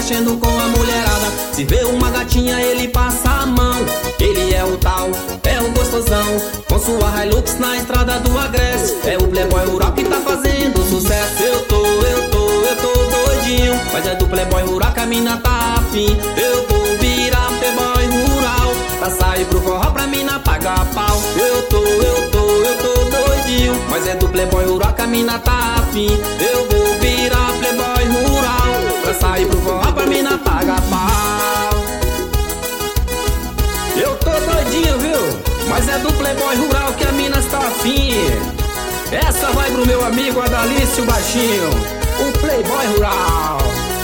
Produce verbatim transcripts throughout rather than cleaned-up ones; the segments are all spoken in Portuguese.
mexendo com a mulherada. Se vê uma gatinha ele passa a mão. Ele é o tal, é o gostosão, com sua Hilux na estrada do Agreste. É o playboy rural que tá fazendo sucesso. Eu tô, eu tô, eu tô doidinho, mas é do playboy rural que a mina tá afim. Eu vou virar playboy rural pra sair pro forró pra mina pagar pau. Eu tô, eu tô, eu tô doidinho, mas é do playboy rural que a mina tá afim. Eu vou virar playboy rural pra sair pro forró pra mina pagar pau. Eu tô doidinho, viu? Mas é do playboy rural que a mina está afim. Essa vai pro meu amigo Adalício Baixinho, o playboy rural.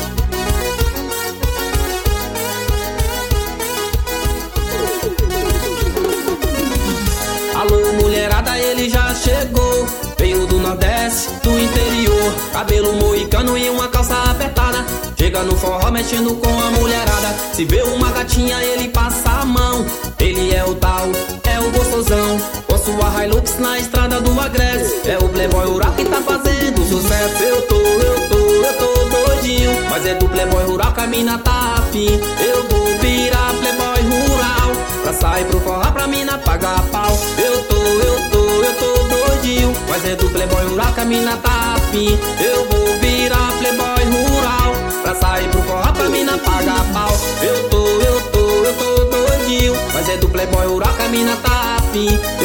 Alô mulherada, ele já chegou. Veio do Nordeste, do interior, cabelo moicano e uma calça apertada. Chega no forró mexendo com a mulherada. Se vê uma gatinha ele passa a mão. Ele é o tal, é o gostosão, com sua Hilux na estrada do Agreste. É o playboy rural que tá fazendo sucesso. Eu tô, eu tô, eu tô doidinho, mas é do playboy rural que a mina tá afim. Eu vou virar playboy rural pra sair pro forró pra mina pagar pau. Eu tô, eu tô, eu tô doidinho, mas é do playboy rural que a mina tá afim. Eu vou virar playboy rural pra sair pro forró pra mina pagar pau. Eu tô, eu tô, eu tô doidinho, mas é do playboy rural que a mina tá afim.